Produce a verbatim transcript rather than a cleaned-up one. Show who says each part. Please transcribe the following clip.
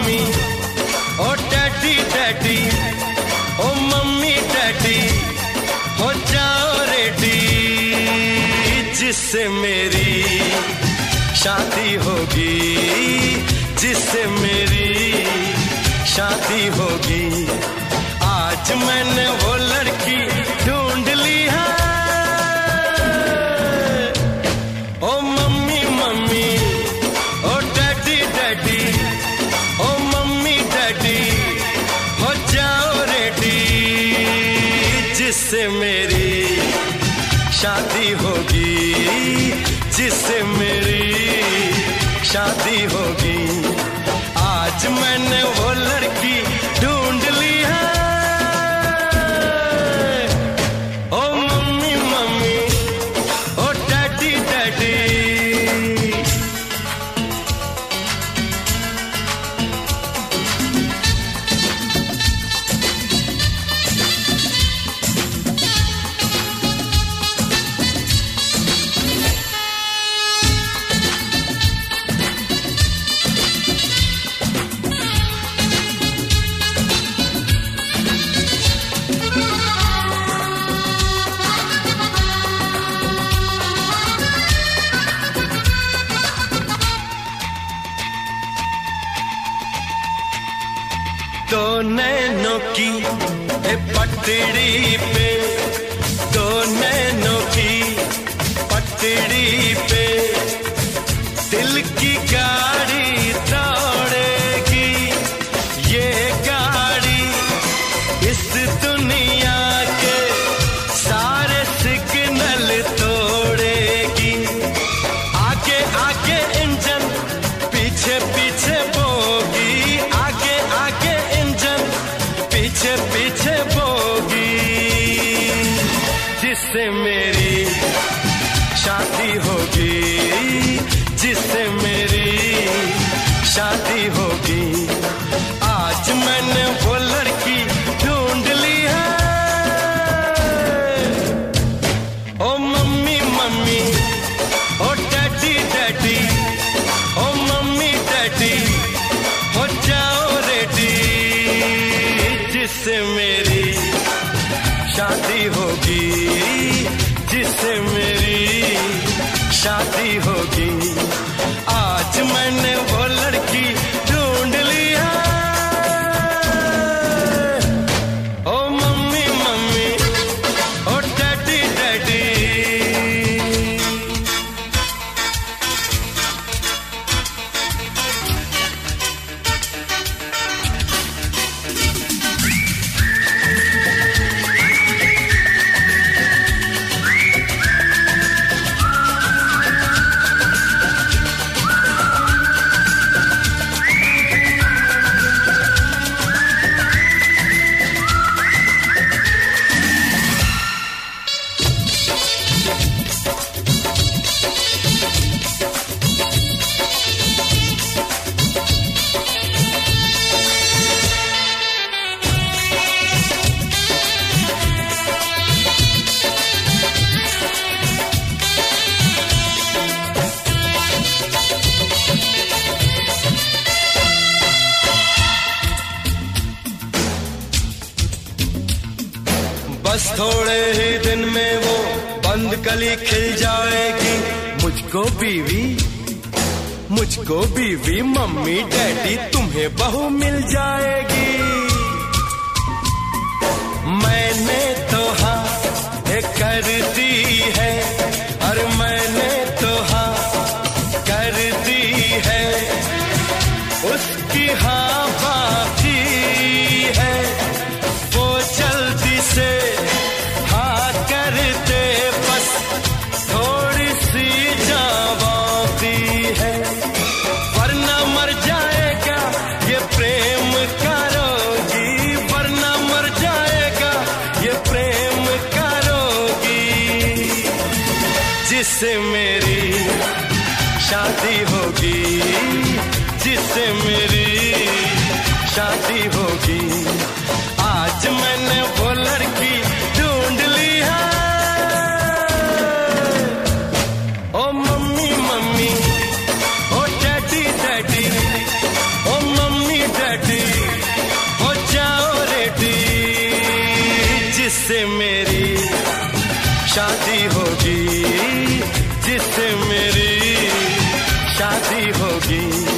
Speaker 1: Mummy, ओ daddy daddy, ओ mummy daddy, हो जाओ रेडी, जिससे मेरी शादी होगी, जिससे मेरी शादी होगी। आज मैंने वो लड़की ढूंढ ली है। ओ मम्मी मम्मी, ओ डैडी डैडी, ओ मम्मी डैडी, हो जाओ रेडी, जिससे मेरी शादी होगी, जिससे मेरी शादी होगी। आज मैंने वो लड़की ढूंढ ली है। ओ मम्मी मम्मी, ओ डैडी डैडी। दो नैनों की ए पटड़ी पे, दो नैनों की पटड़ी पे, दिल की गाड़ी दौड़ेगी, ये गाड़ी इस दुनिया के सारे सिग्नल तोड़ेगी। आगे आगे इंजन, पीछे पीछे बोगी, आगे आगे इंजन, पीछे पीछे बोगी, जिससे मेरी शादी होगी, जिससे मेरी शादी होगी। आज मैंने वो लड़की ढूंढ ली है। ओ मम्मी मम्मी, ओ डैडी डैडी, ओ मम्मी डैडी, हो जाओ रेडी, जिससे मेरी शादी होगी, जिससे मेरी शादी होगी। आज मैंने वो लड़की ढूंढ ली है। ओ मम्मी मम्मी, ओ डैडी डैडी। बस थोड़े ही दिन में वो बंद कली खिल जाएगी। मुझको बीवी, मुझको बीवी, मम्मी डैडी, तुम्हें बहू मिल जाएगी। मैंने तो हाँ कर दी है, और मैंने तो हाँ कर दी है, उसकी हाँ बाकी है। वो जल्दी से हाँ कर दे, बस थोड़ी सी जावाती है, वरना मर जाएगा ये प्रेम का रोगी, वरना मर जाएगा ये प्रेम का रोगी, जिससे मेरी शादी होगी, जिससे मेरी शादी होगी। आज मैंने वो लड़की ढूंढ ली है। ओ मम्मी मम्मी, ओ डैडी डैडी, ओ मम्मी जिससे मेरी शादी होगी, जिससे मेरी शादी होगी।